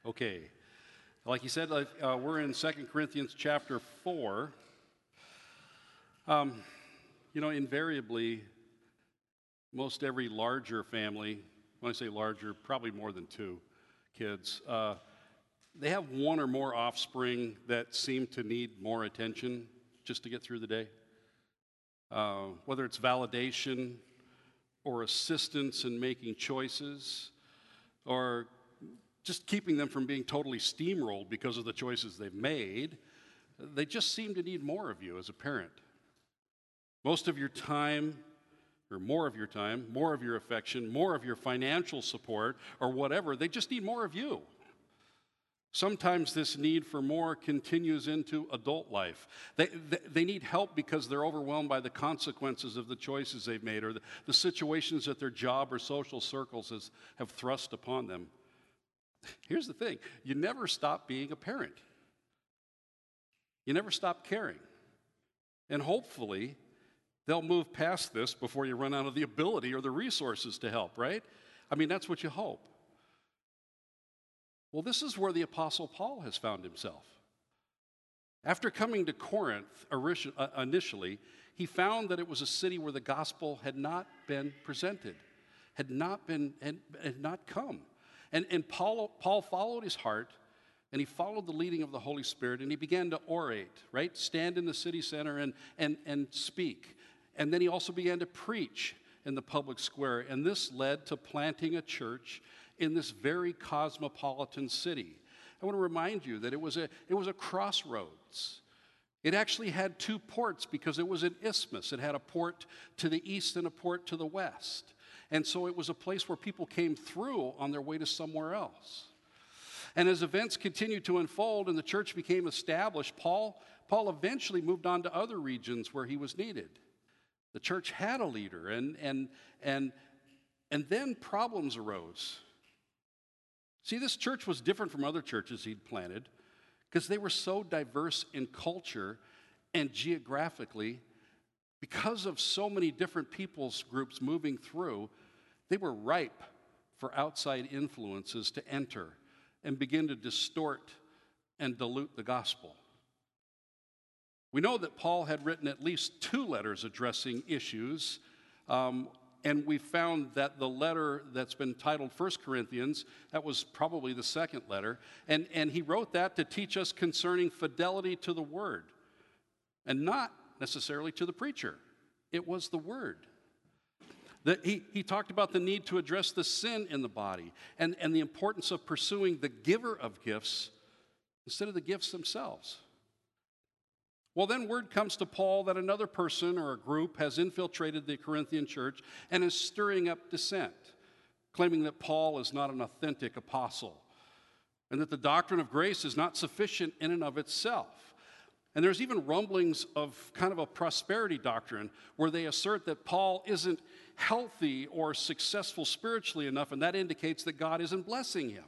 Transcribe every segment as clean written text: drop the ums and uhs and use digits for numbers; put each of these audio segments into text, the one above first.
Okay, like you said, we're in 2 Corinthians chapter 4. Invariably, most every larger family, when I say larger, probably more than two kids, they have one or more offspring that seem to need more attention just to get through the day. Whether it's validation or assistance in making choices, or just keeping them from being totally steamrolled because of the choices they've made, they just seem to need more of you as a parent. Most of your time, or more of your time, more of your affection, more of your financial support, or whatever, they just need more of you. Sometimes this need for more continues into adult life. They need help because they're overwhelmed by the consequences of the choices they've made, or the situations that their job or social circles have thrust upon them. Here's the thing, you never stop being a parent. You never stop caring. And hopefully, they'll move past this before you run out of the ability or the resources to help, right? I mean, that's what you hope. Well, this is where the Apostle Paul has found himself. After coming to Corinth initially, he found that it was a city where the gospel had not been presented, had not come. And Paul followed his heart, and he followed the leading of the Holy Spirit, and he began to orate, right? Stand in the city center and speak. And then he also began to preach in the public square, and this led to planting a church in this very cosmopolitan city. I want to remind you that it was a crossroads. It actually had two ports because it was an isthmus. It had a port to the east and a port to the west. And so it was a place where people came through on their way to somewhere else. And as events continued to unfold and the church became established, Paul eventually moved on to other regions where he was needed. The church had a leader, and then problems arose. See, this church was different from other churches he'd planted because they were so diverse in culture and geographically. Because of so many different people's groups moving through, they were ripe for outside influences to enter and begin to distort and dilute the gospel. We know that Paul had written at least 2 letters addressing issues, and we found that the letter that's been titled 1 Corinthians, that was probably the second letter, and he wrote that to teach us concerning fidelity to the word, and not necessarily to the preacher. It was the word. He talked about the need to address the sin in the body and the importance of pursuing the giver of gifts instead of the gifts themselves. Well, then word comes to Paul that another person or a group has infiltrated the Corinthian church and is stirring up dissent, claiming that Paul is not an authentic apostle and that the doctrine of grace is not sufficient in and of itself. And there's even rumblings of kind of a prosperity doctrine where they assert that Paul isn't healthy or successful spiritually enough, and that indicates that God isn't blessing him.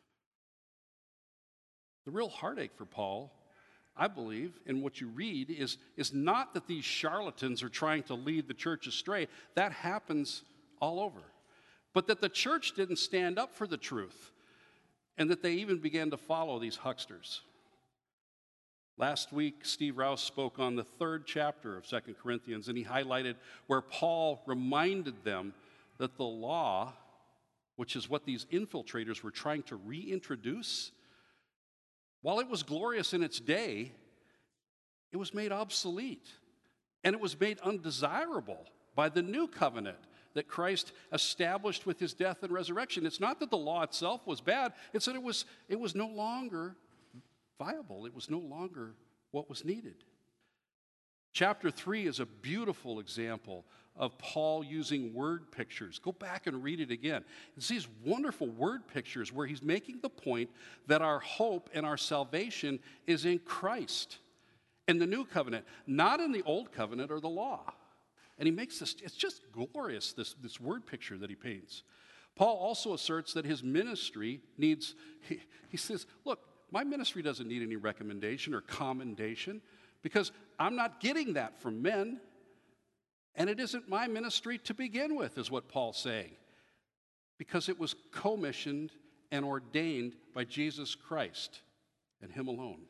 The real heartache for Paul, I believe, in what you read, is not that these charlatans are trying to lead the church astray. That happens all over. But that the church didn't stand up for the truth, and that they even began to follow these hucksters. Last week, Steve Rouse spoke on the 3rd chapter of 2 Corinthians, and he highlighted where Paul reminded them that the law, which is what these infiltrators were trying to reintroduce, while it was glorious in its day, it was made obsolete, and it was made undesirable by the new covenant that Christ established with his death and resurrection. It's not that the law itself was bad, it's that it was no longer viable. It was no longer what was needed. Chapter 3 is a beautiful example of Paul using word pictures. Go back and read it again. It's these wonderful word pictures where he's making the point that our hope and our salvation is in Christ, in the new covenant, not in the old covenant or the law. And he makes this, it's just glorious, this word picture that he paints. Paul also asserts that his ministry needs, he says, look, my ministry doesn't need any recommendation or commendation because I'm not getting that from men. And it isn't my ministry to begin with, is what Paul's saying, because it was commissioned and ordained by Jesus Christ and Him alone.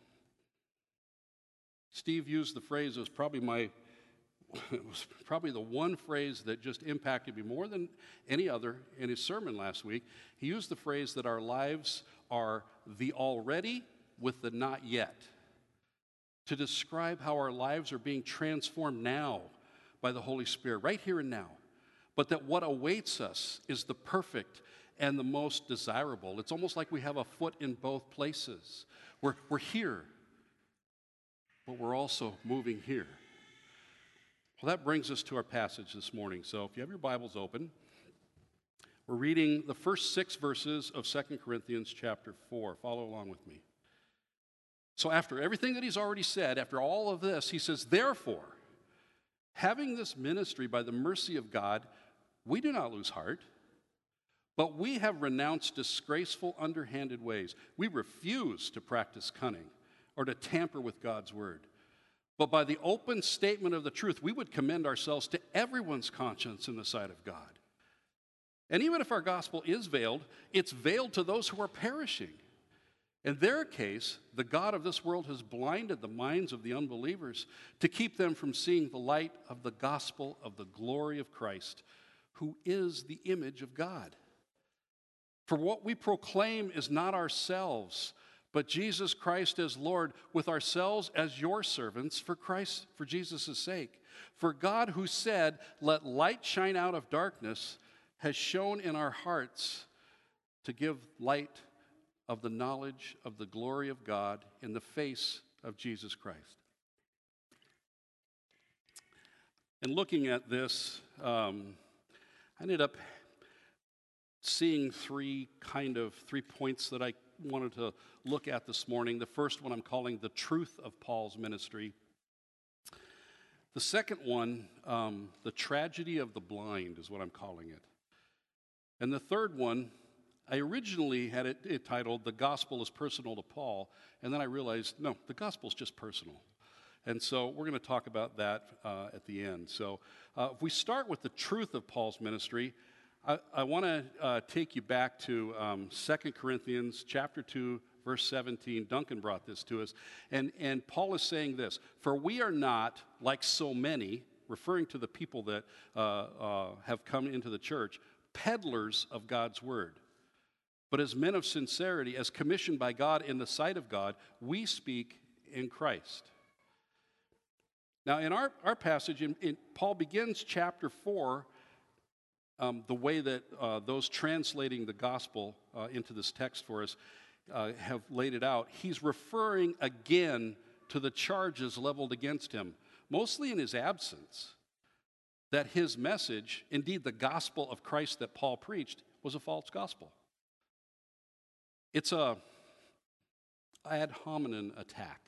Steve used the phrase, it was probably the one phrase that just impacted me more than any other in his sermon last week. He used the phrase that our lives are the already with the not yet, to describe how our lives are being transformed now by the Holy Spirit, right here and now. But that what awaits us is the perfect and the most desirable. It's almost like we have a foot in both places. We're here, but we're also moving here. Well, that brings us to our passage this morning. So if you have your Bibles open, we're reading the first 6 verses of 2 Corinthians chapter 4. Follow along with me. So after everything that he's already said, after all of this, he says, therefore, having this ministry by the mercy of God, we do not lose heart, but we have renounced disgraceful, underhanded ways. We refuse to practice cunning or to tamper with God's word. But by the open statement of the truth, we would commend ourselves to everyone's conscience in the sight of God. And even if our gospel is veiled, it's veiled to those who are perishing. In their case, the God of this world has blinded the minds of the unbelievers to keep them from seeing the light of the gospel of the glory of Christ, who is the image of God. For what we proclaim is not ourselves, but Jesus Christ as Lord, with ourselves as your servants for Jesus' sake. For God, who said, let light shine out of darkness, has shone in our hearts to give light of the knowledge of the glory of God in the face of Jesus Christ. And looking at this, I ended up seeing three points that I wanted to look at this morning. The first one I'm calling the truth of Paul's ministry. The second one, the tragedy of the blind, is what I'm calling it. And the third one, I originally had it titled, The Gospel is Personal to Paul, and then I realized, no, the gospel is just personal. And so we're going to talk about that at the end. So if we start with the truth of Paul's ministry, I want to take you back to 2 Corinthians chapter 2, verse 17. Duncan brought this to us. And Paul is saying this, for we are not like so many, referring to the people that have come into the church, peddlers of God's word. But as men of sincerity, as commissioned by God in the sight of God, we speak in Christ. Now, in our passage, Paul begins chapter 4 the way that those translating the gospel into this text for us have laid it out. He's referring again to the charges leveled against him, mostly in his absence, that his message, indeed the gospel of Christ that Paul preached, was a false gospel. It's a ad hominem attack.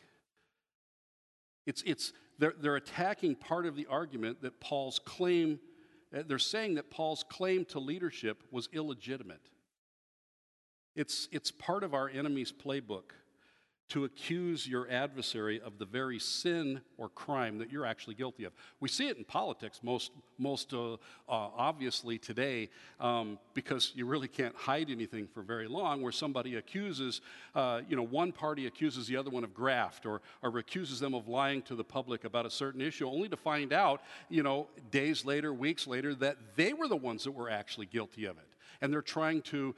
They're attacking part of the argument that Paul's claim, they're saying that Paul's claim to leadership was illegitimate. It's part of our enemy's playbook to accuse your adversary of the very sin or crime that you're actually guilty of. We see it in politics most obviously today because you really can't hide anything for very long, where somebody accuses, one party accuses the other one of graft or accuses them of lying to the public about a certain issue, only to find out, days later, weeks later, that they were the ones that were actually guilty of it. And they're trying to,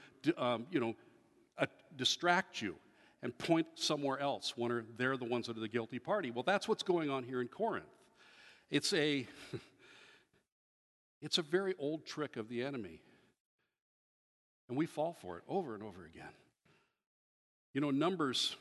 distract you and point somewhere else when they're the ones that are the guilty party. Well, that's what's going on here in Corinth. It's a very old trick of the enemy. And we fall for it over and over again. Numbers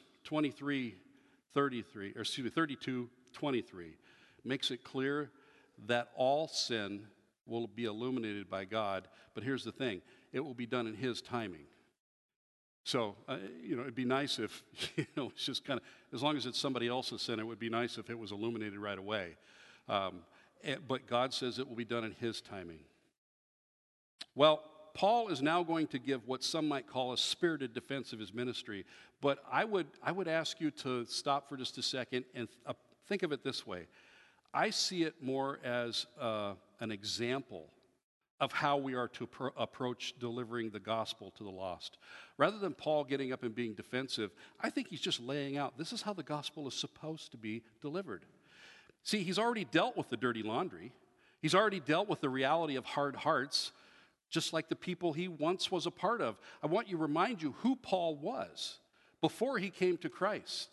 32:23 makes it clear that all sin will be illuminated by God. But here's the thing, it will be done in His timing. So, it'd be nice if, it's just kind of, as long as it's somebody else's sin, it would be nice if it was illuminated right away. But God says it will be done in His timing. Well, Paul is now going to give what some might call a spirited defense of his ministry. But I would ask you to stop for just a second and think of it this way. I see it more as an example of how we are to approach delivering the gospel to the lost. Rather than Paul getting up and being defensive, I think he's just laying out this is how the gospel is supposed to be delivered. See, he's already dealt with the dirty laundry. He's already dealt with the reality of hard hearts, just like the people he once was a part of. I want you to remind you who Paul was before he came to Christ.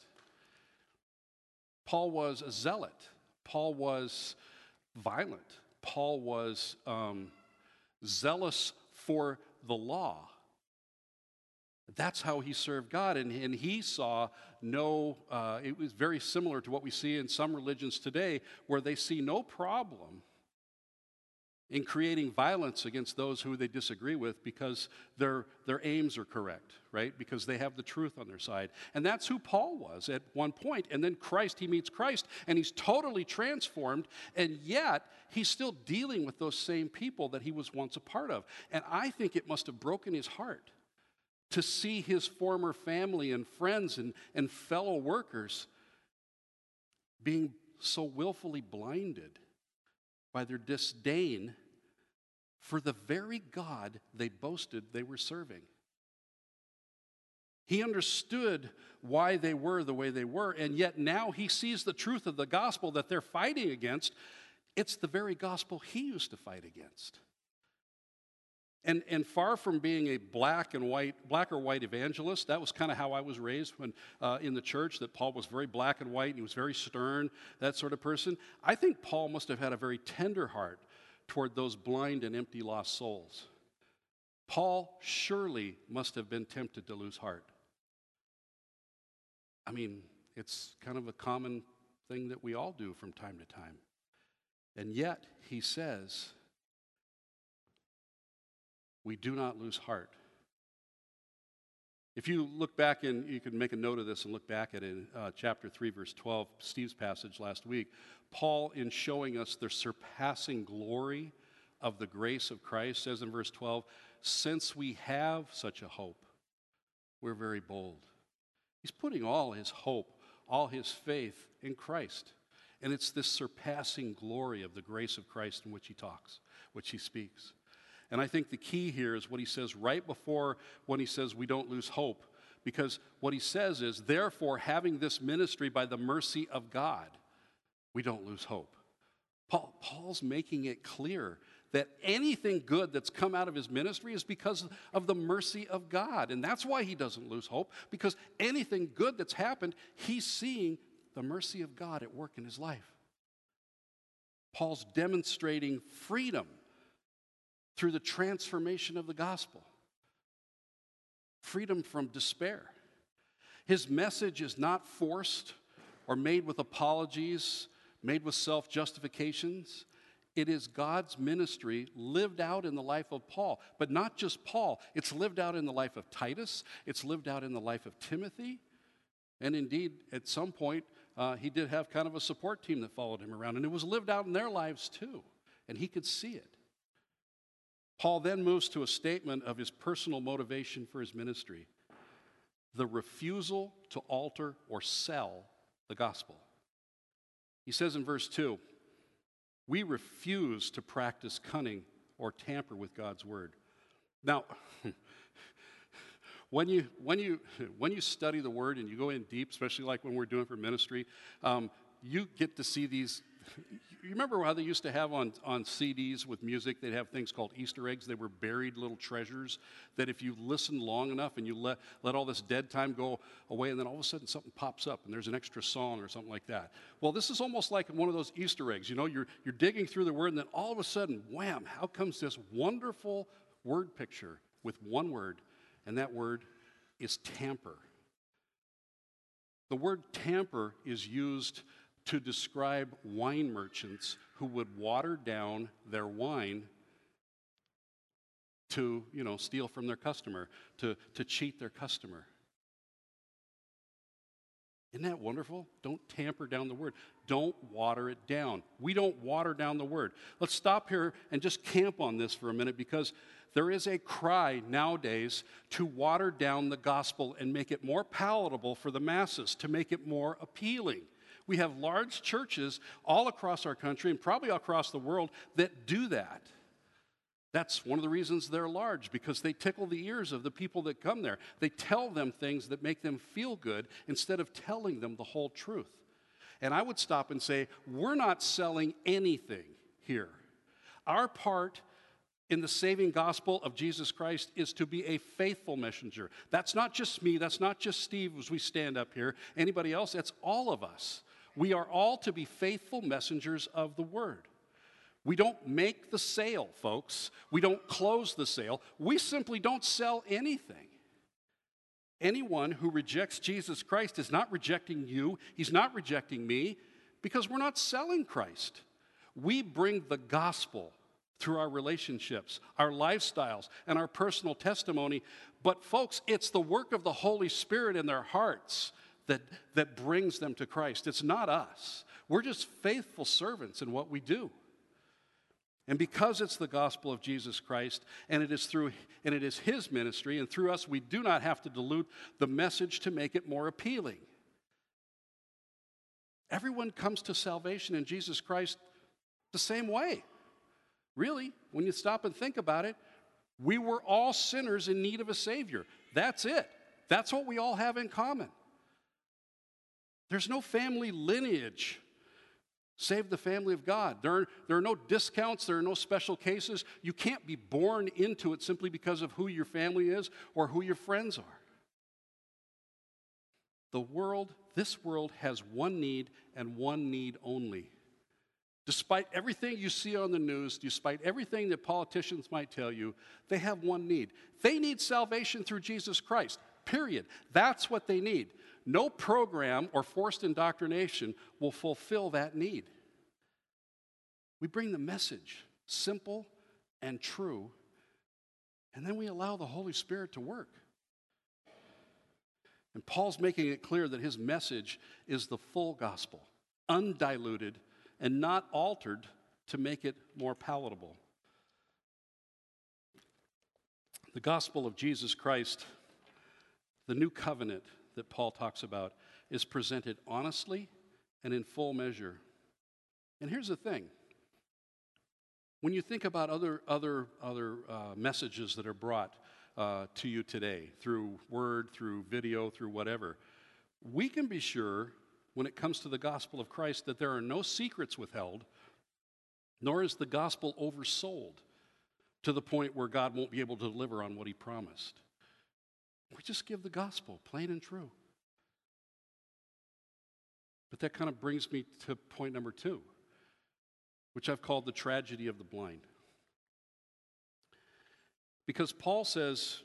Paul was a zealot. Paul was violent. Paul was zealous for the law. That's how he served God, and he saw it was very similar to what we see in some religions today, where they see no problem in creating violence against those who they disagree with because their aims are correct, right? Because they have the truth on their side. And that's who Paul was at one point. And then he meets Christ, and he's totally transformed, and yet he's still dealing with those same people that he was once a part of. And I think it must have broken his heart to see his former family and friends and fellow workers being so willfully blinded by their disdain for the very God they boasted they were serving. He understood why they were the way they were, and yet now he sees the truth of the gospel that they're fighting against. It's the very gospel he used to fight against. And far from being a black or white evangelist, that was kind of how I was raised when in the church, that Paul was very black and white, and he was very stern, that sort of person. I think Paul must have had a very tender heart toward those blind and empty lost souls. Paul surely must have been tempted to lose heart. I mean, it's kind of a common thing that we all do from time to time. And yet, he says, we do not lose heart. If you look back, and you can make a note of this and look back at it, chapter 3, verse 12, Steve's passage last week, Paul, in showing us the surpassing glory of the grace of Christ, says in verse 12, since we have such a hope, we're very bold. He's putting all his hope, all his faith in Christ. And it's this surpassing glory of the grace of Christ in which he talks, which he speaks. And I think the key here is what he says right before when he says we don't lose hope. Because what he says is, therefore, having this ministry by the mercy of God, we don't lose hope. Paul's making it clear that anything good that's come out of his ministry is because of the mercy of God. And that's why he doesn't lose hope, because anything good that's happened, he's seeing the mercy of God at work in his life. Paul's demonstrating freedom through the transformation of the gospel. Freedom from despair. His message is not forced or made with apologies, made with self-justifications. It is God's ministry lived out in the life of Paul. But not just Paul. It's lived out in the life of Titus. It's lived out in the life of Timothy. And indeed, at some point, he did have kind of a support team that followed him around. And it was lived out in their lives too. And he could see it. Paul then moves to a statement of his personal motivation for his ministry: the refusal to alter or sell the gospel. He says in verse 2, we refuse to practice cunning or tamper with God's word. Now, when you study the word and you go in deep, especially like when we're doing for ministry, you get to see these. You remember how they used to have on CDs with music, they'd have things called Easter eggs. They were buried little treasures that if you listen long enough and you let all this dead time go away, and then all of a sudden something pops up and there's an extra song or something like that. Well, this is almost like one of those Easter eggs. You know, you're digging through the word, and then all of a sudden, wham, how comes this wonderful word picture with one word, and that word is tamper. The word tamper is used to describe wine merchants who would water down their wine to, steal from their customer, to cheat their customer. Isn't that wonderful? Don't tamper down the word. Don't water it down. We don't water down the word. Let's stop here and just camp on this for a minute, because there is a cry nowadays to water down the gospel and make it more palatable for the masses, to make it more appealing. We have large churches all across our country and probably across the world that do that. That's one of the reasons they're large, because they tickle the ears of the people that come there. They tell them things that make them feel good instead of telling them the whole truth. And I would stop and say, we're not selling anything here. Our part in the saving gospel of Jesus Christ is to be a faithful messenger. That's not just me, that's not just Steve as we stand up here, anybody else, that's all of us. We are all to be faithful messengers of the word. We don't make the sale, folks. We don't close the sale. We simply don't sell anything. Anyone who rejects Jesus Christ is not rejecting you. He's not rejecting me, because we're not selling Christ. We bring the gospel through our relationships, our lifestyles, and our personal testimony. But folks, it's the work of the Holy Spirit in their hearts that brings them to Christ. It's not us. We're just faithful servants in what we do. And because it's the gospel of Jesus Christ, and it is his ministry, and through us, we do not have to dilute the message to make it more appealing. Everyone comes to salvation in Jesus Christ the same way. Really, when you stop and think about it, we were all sinners in need of a Savior. That's it. That's what we all have in common. There's no family lineage save the family of God. There are no discounts. There are no special cases. You can't be born into it simply because of who your family is or who your friends are. This world has one need and one need only. Despite everything you see on the news, despite everything that politicians might tell you, they have one need. They need salvation through Jesus Christ, period. That's what they need. No program or forced indoctrination will fulfill that need. We bring the message, simple and true, and then we allow the Holy Spirit to work. And Paul's making it clear that his message is the full gospel, undiluted and not altered to make it more palatable. The gospel of Jesus Christ, the new covenant that Paul talks about, is presented honestly and in full measure. And here's the thing. When you think about other messages that are brought to you today through word, through video, through whatever, we can be sure when it comes to the gospel of Christ that there are no secrets withheld, nor is the gospel oversold to the point where God won't be able to deliver on what he promised. We just give the gospel, plain and true. But that kind of brings me to point number 2, which I've called the tragedy of the blind. Because Paul says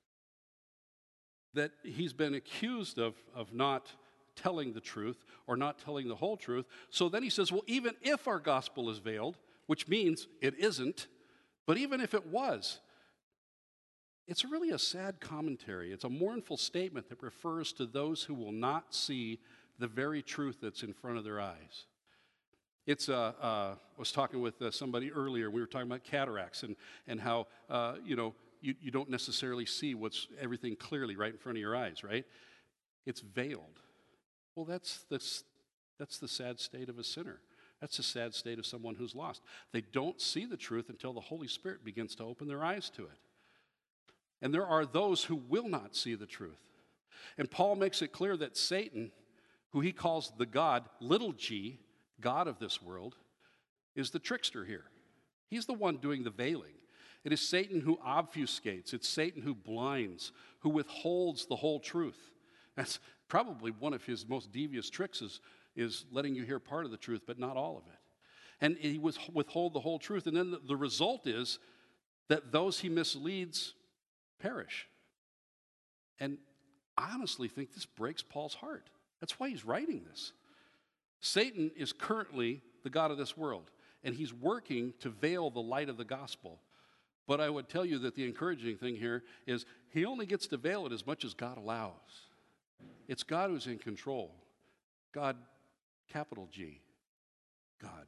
that he's been accused of not telling the truth or not telling the whole truth. So then he says, well, even if our gospel is veiled, which means it isn't, but even if it was, it's really a sad commentary. It's a mournful statement that refers to those who will not see the very truth that's in front of their eyes. I was talking with somebody earlier. We were talking about cataracts and how you don't necessarily see everything clearly right in front of your eyes, right? It's veiled. Well, that's the sad state of a sinner. That's the sad state of someone who's lost. They don't see the truth until the Holy Spirit begins to open their eyes to it. And there are those who will not see the truth. And Paul makes it clear that Satan, who he calls the God, little g, God of this world, is the trickster here. He's the one doing the veiling. It is Satan who obfuscates. It's Satan who blinds, who withholds the whole truth. That's probably one of his most devious tricks is letting you hear part of the truth, but not all of it. And he withhold the whole truth. And then the result is that those he misleads perish. And I honestly think this breaks Paul's heart. That's why he's writing this. Satan is currently the god of this world, and he's working to veil the light of the gospel. But I would tell you that the encouraging thing here is he only gets to veil it as much as God allows. It's God who's in control. God, capital G, God.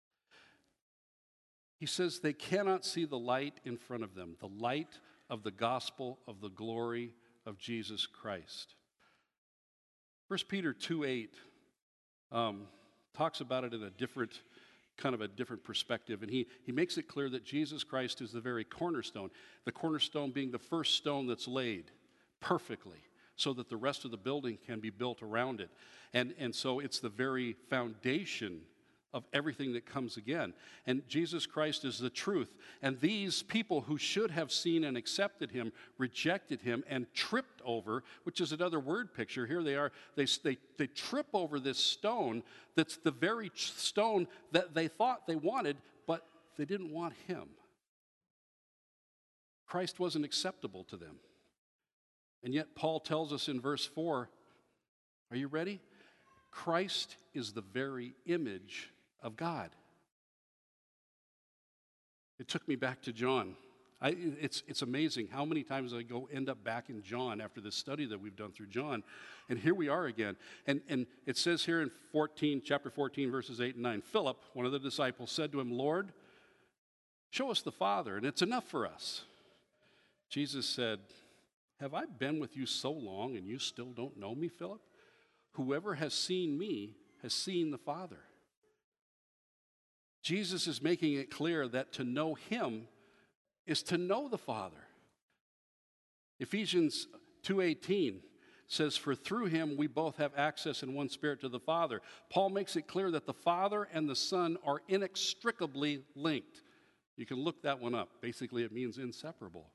He says they cannot see the light in front of them, the light of the gospel of the glory of Jesus Christ. 1 Peter 2:8 talks about it in a different kind of a different perspective. And he makes it clear that Jesus Christ is the very cornerstone, the cornerstone being the first stone that's laid perfectly so that the rest of the building can be built around it. And so it's the very foundation of everything that comes again. And Jesus Christ is the truth. And these people who should have seen and accepted him rejected him and tripped over, which is another word picture. Here they are. They trip over this stone that's the very stone that they thought they wanted, but they didn't want him. Christ wasn't acceptable to them. And yet Paul tells us in verse 4, are you ready? Christ is the very image of God. It took me back to John. It's amazing how many times I end up back in John after this study that we've done through John. And here we are again. And it says here in chapter 14, verses 8 and 9, Philip, one of the disciples, said to him, Lord, show us the Father, and it's enough for us. Jesus said, have I been with you so long and you still don't know me, Philip? Whoever has seen me has seen the Father. Jesus is making it clear that to know him is to know the Father. Ephesians 2:18 says, for through him we both have access in one spirit to the Father. Paul makes it clear that the Father and the Son are inextricably linked. You can look that one up. Basically, it means inseparable.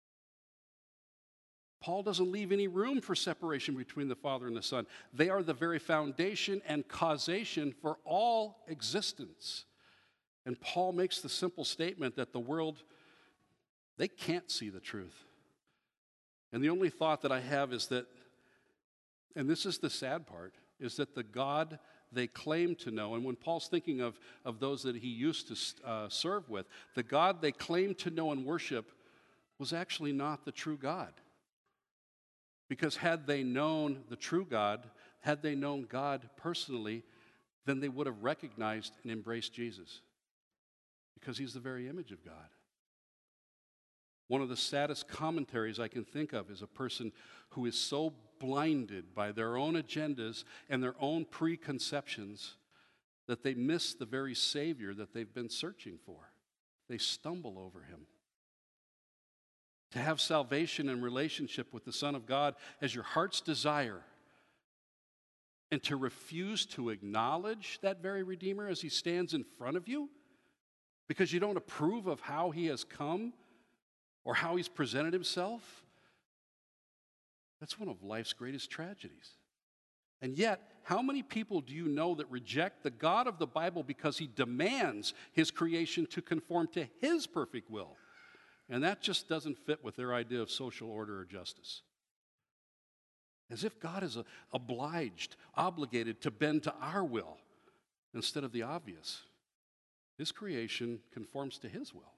Paul doesn't leave any room for separation between the Father and the Son. They are the very foundation and causation for all existence. And Paul makes the simple statement that the world, they can't see the truth. And the only thought that I have is that, and this is the sad part, is that the God they claim to know, and when Paul's thinking of those that he used to serve with, the God they claimed to know and worship was actually not the true God. Because had they known the true God, had they known God personally, then they would have recognized and embraced Jesus. Because he's the very image of God. One of the saddest commentaries I can think of is a person who is so blinded by their own agendas and their own preconceptions that they miss the very Savior that they've been searching for. They stumble over him. To have salvation and relationship with the Son of God as your heart's desire, and to refuse to acknowledge that very Redeemer as he stands in front of you because you don't approve of how he has come or how he's presented himself, that's one of life's greatest tragedies. And yet, how many people do you know that reject the God of the Bible because he demands his creation to conform to his perfect will? And that just doesn't fit with their idea of social order or justice. As if God is obligated to bend to our will instead of the obvious. His creation conforms to his will.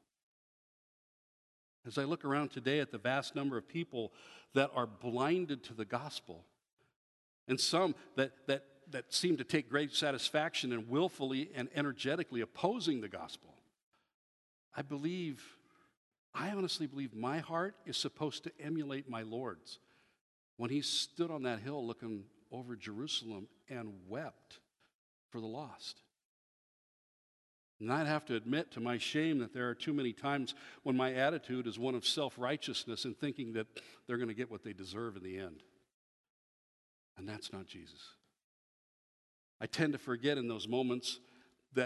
As I look around today at the vast number of people that are blinded to the gospel, and some that seem to take great satisfaction in willfully and energetically opposing the gospel, I honestly believe my heart is supposed to emulate my Lord's when he stood on that hill looking over Jerusalem and wept for the lost. And I'd have to admit to my shame that there are too many times when my attitude is one of self-righteousness and thinking that they're going to get what they deserve in the end. And that's not Jesus. I tend to forget in those moments that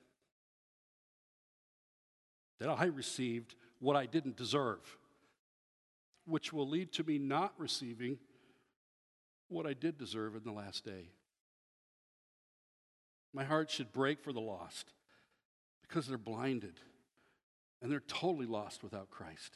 I received what I didn't deserve, which will lead to me not receiving what I did deserve in the last day. My heart should break for the lost because they're blinded and they're totally lost without Christ.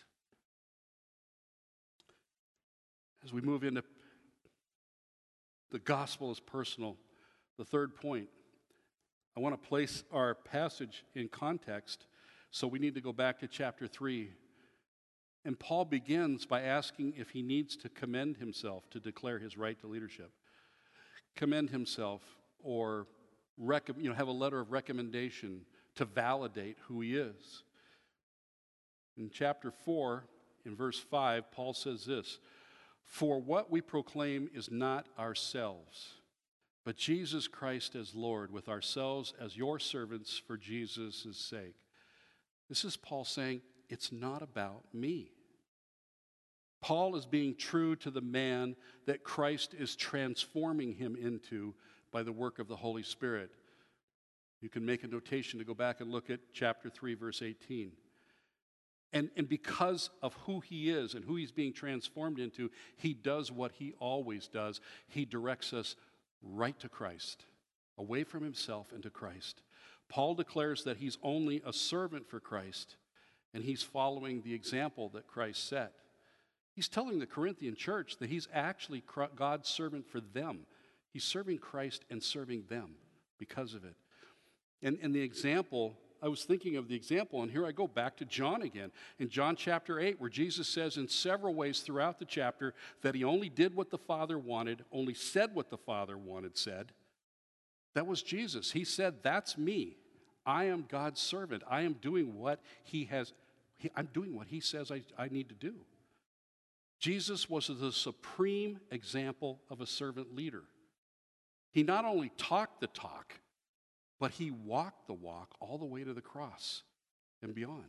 As we move into the gospel as personal, the third point, I want to place our passage in context, so we need to go back to chapter 3. And Paul begins by asking if he needs to commend himself to declare his right to leadership. Commend himself or have a letter of recommendation to validate who he is. In chapter 4, in verse 5, Paul says this, "For what we proclaim is not ourselves, but Jesus Christ as Lord, with ourselves as your servants for Jesus' sake. This is Paul saying, it's not about me. Paul is being true to the man that Christ is transforming him into by the work of the Holy Spirit. You can make a notation to go back and look at chapter 3, verse 18. And because of who he is and who he's being transformed into, he does what he always does. He directs us right to Christ, away from himself and to Christ. Paul declares that he's only a servant for Christ, and he's following the example that Christ set. He's telling the Corinthian church that he's actually God's servant for them. He's serving Christ and serving them because of it. And the example, I was thinking of the example, and here I go back to John again. In John chapter 8, where Jesus says in several ways throughout the chapter that he only did what the Father wanted, only said what the Father wanted said. That was Jesus. He said, that's me. I am God's servant. I am doing what I'm doing what he says I need to do. Jesus was the supreme example of a servant leader. He not only talked the talk, but he walked the walk all the way to the cross and beyond.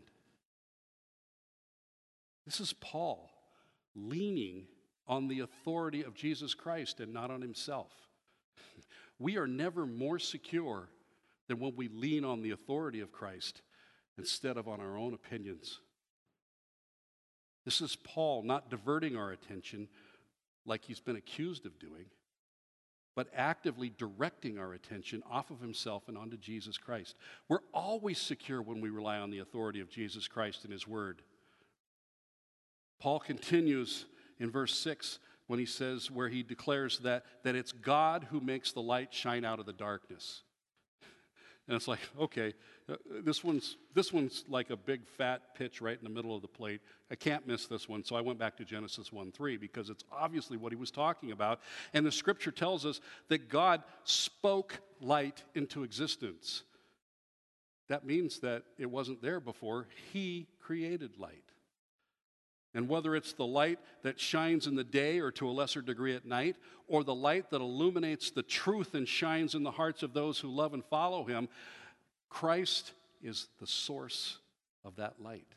This is Paul leaning on the authority of Jesus Christ and not on himself. We are never more secure than when we lean on the authority of Christ instead of on our own opinions. This is Paul not diverting our attention like he's been accused of doing, but actively directing our attention off of himself and onto Jesus Christ. We're always secure when we rely on the authority of Jesus Christ and his word. Paul continues in verse 6 when he says, where he declares that it's God who makes the light shine out of the darkness. And it's like, okay, this one's like a big fat pitch right in the middle of the plate. I can't miss this one, so I went back to Genesis 1:3 because it's obviously what he was talking about. And the scripture tells us that God spoke light into existence. That means that it wasn't there before. He created light. And whether it's the light that shines in the day or to a lesser degree at night, or the light that illuminates the truth and shines in the hearts of those who love and follow him, Christ is the source of that light.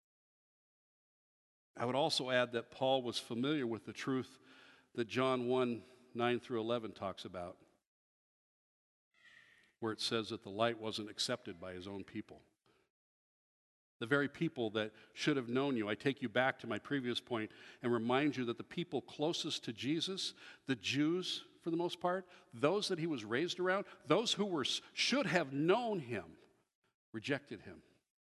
I would also add that Paul was familiar with the truth that John 1:9-11 talks about, where it says that the light wasn't accepted by his own people. The very people that should have known you. I take you back to my previous point and remind you that the people closest to Jesus, the Jews for the most part, those that he was raised around, those who should have known him, rejected him.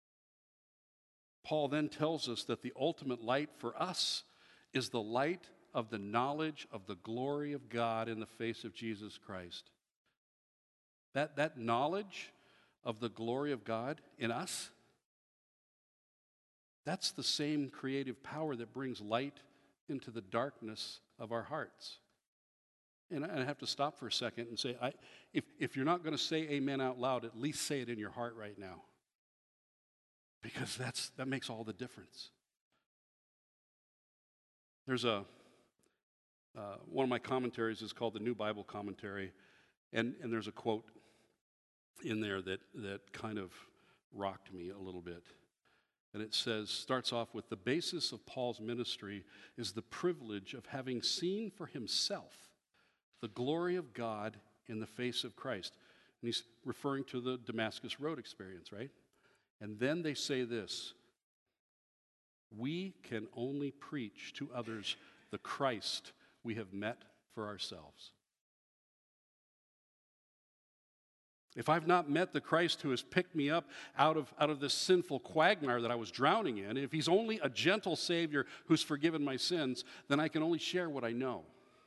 Paul then tells us that the ultimate light for us is the light of the knowledge of the glory of God in the face of Jesus Christ. That knowledge of the glory of God in us, that's the same creative power that brings light into the darkness of our hearts. And I have to stop for a second and say, if you're not going to say amen out loud, at least say it in your heart right now. Because that makes all the difference. There's one of my commentaries is called the New Bible Commentary, and there's a quote in there that kind of rocked me a little bit. And it starts off with, the basis of Paul's ministry is the privilege of having seen for himself the glory of God in the face of Christ. And he's referring to the Damascus Road experience, right? And then they say this: we can only preach to others the Christ we have met for ourselves. If I've not met the Christ who has picked me up out of this sinful quagmire that I was drowning in, if he's only a gentle Savior who's forgiven my sins, then I can only share what I know.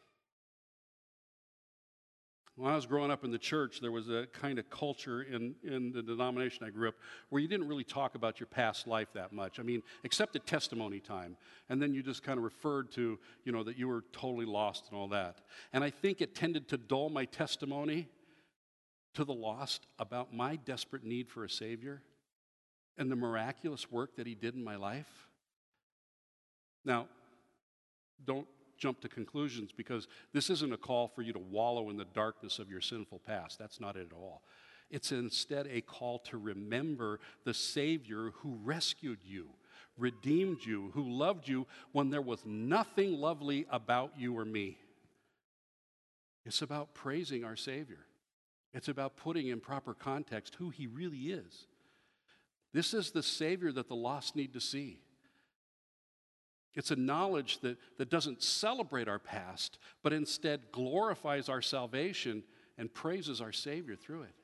When I was growing up in the church, there was a kind of culture in the denomination I grew up where you didn't really talk about your past life that much. I mean, except at testimony time. And then you just kind of referred to, that you were totally lost and all that. And I think it tended to dull my testimony to the lost about my desperate need for a Savior and the miraculous work that he did in my life. Now, don't jump to conclusions, because this isn't a call for you to wallow in the darkness of your sinful past. That's not it at all. It's instead a call to remember the Savior who rescued you, redeemed you, who loved you when there was nothing lovely about you or me. It's about praising our Savior. It's about putting in proper context who he really is. This is the Savior that the lost need to see. It's a knowledge that doesn't celebrate our past, but instead glorifies our salvation and praises our Savior through it.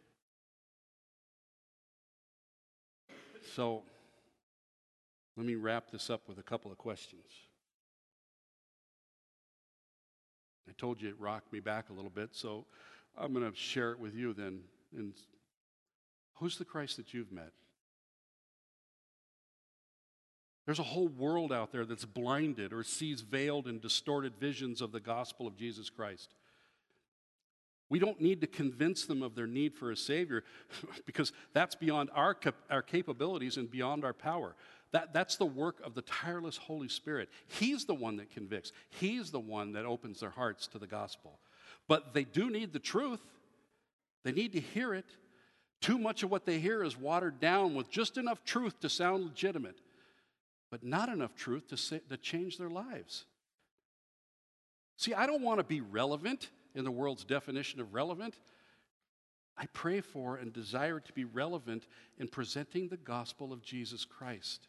So, let me wrap this up with a couple of questions. I told you it rocked me back a little bit, so I'm going to share it with you then. And who's the Christ that you've met? There's a whole world out there that's blinded or sees veiled and distorted visions of the gospel of Jesus Christ. We don't need to convince them of their need for a Savior because that's beyond our capabilities and beyond our power. That's the work of the tireless Holy Spirit. He's the one that convicts. He's the one that opens their hearts to the gospel. But they do need the truth. They need to hear it. Too much of what they hear is watered down with just enough truth to sound legitimate, but not enough truth to change their lives. See, I don't want to be relevant in the world's definition of relevant. I pray for and desire to be relevant in presenting the gospel of Jesus Christ.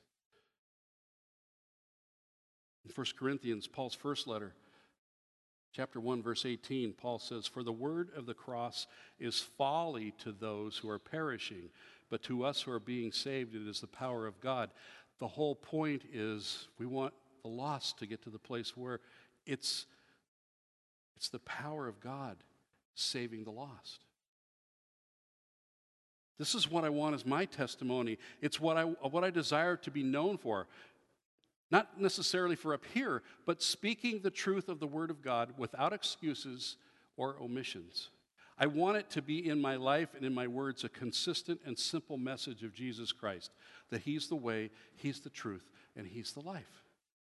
In 1 Corinthians, Paul's first letter, chapter 1, verse 18, Paul says, "For the word of the cross is folly to those who are perishing, but to us who are being saved, it is the power of God." The whole point is we want the lost to get to the place where it's the power of God saving the lost. This is what I want as my testimony. It's what I desire to be known for. Not necessarily for up here, but speaking the truth of the Word of God without excuses or omissions. I want it to be in my life and in my words a consistent and simple message of Jesus Christ, that He's the way, He's the truth, and He's the life.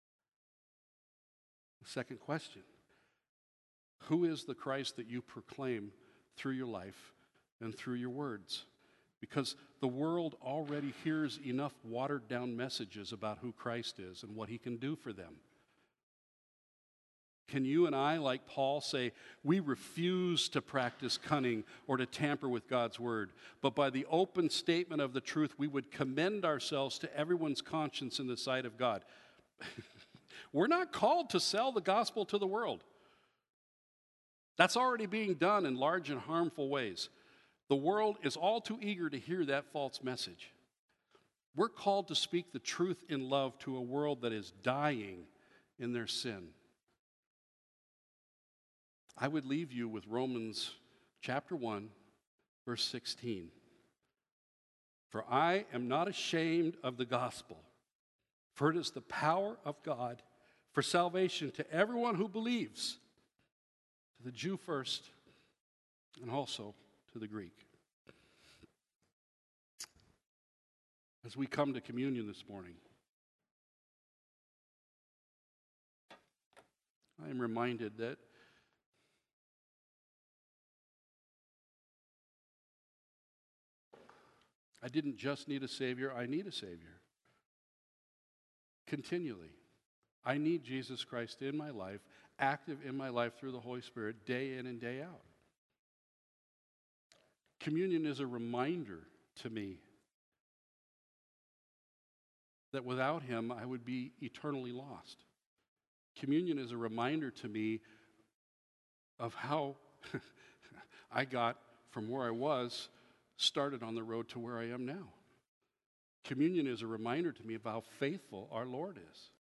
The second question: who is the Christ that you proclaim through your life and through your words? Because the world already hears enough watered-down messages about who Christ is and what He can do for them. Can you and I, like Paul, say, we refuse to practice cunning or to tamper with God's word, but by the open statement of the truth, we would commend ourselves to everyone's conscience in the sight of God? We're not called to sell the gospel to the world. That's already being done in large and harmful ways. The world is all too eager to hear that false message. We're called to speak the truth in love to a world that is dying in their sin. I would leave you with Romans chapter 1, verse 16. "For I am not ashamed of the gospel, for it is the power of God for salvation to everyone who believes, to the Jew first, and also to the Greek." As we come to communion this morning, I am reminded that I didn't just need a Savior, I need a Savior. Continually. I need Jesus Christ in my life, active in my life through the Holy Spirit, day in and day out. Communion is a reminder to me that without Him, I would be eternally lost. Communion is a reminder to me of how I got from where I was started on the road to where I am now. Communion is a reminder to me of how faithful our Lord is.